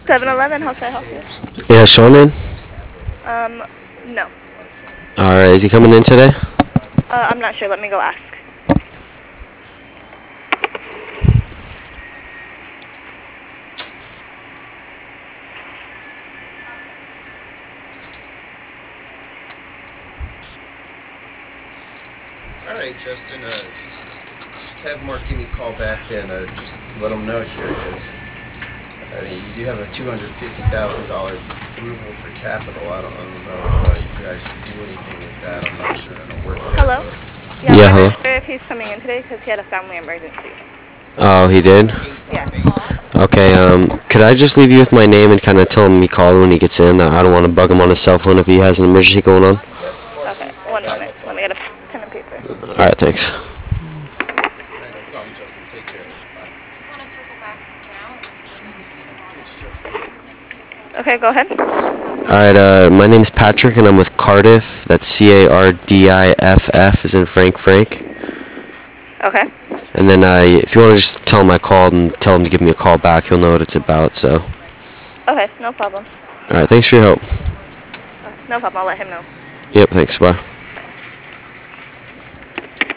7-Eleven, how can I help you? Yeah, Sean in? No. Alright, is he coming in today? I'm not sure. Let me go ask. Alright, Justin, just have Mark give me a call back and just let him know here, because you do have a $250,000 approval for capital. I don't know if you guys do anything with that. I'm not sure how to work that. Hello? Yeah, Yeah, I'm hello? not sure if he's coming in today because he had a family emergency. Oh, he did? Yeah. Okay, could I just leave you with my name and kind of tell him he called when he gets in? I don't want to bug him on his cell phone if he has an emergency going on. Okay, one moment. Let me get a pen and paper. Alright, thanks. Okay, go ahead. Alright, my name's Patrick and I'm with Cardiff. That's Cardiff, as in Frank. Okay. And then if you want to just tell him I called and tell him to give me a call back, he'll know what it's about, so. Okay, no problem. Alright, thanks for your help. No problem. I'll let him know. Yep, thanks, bye.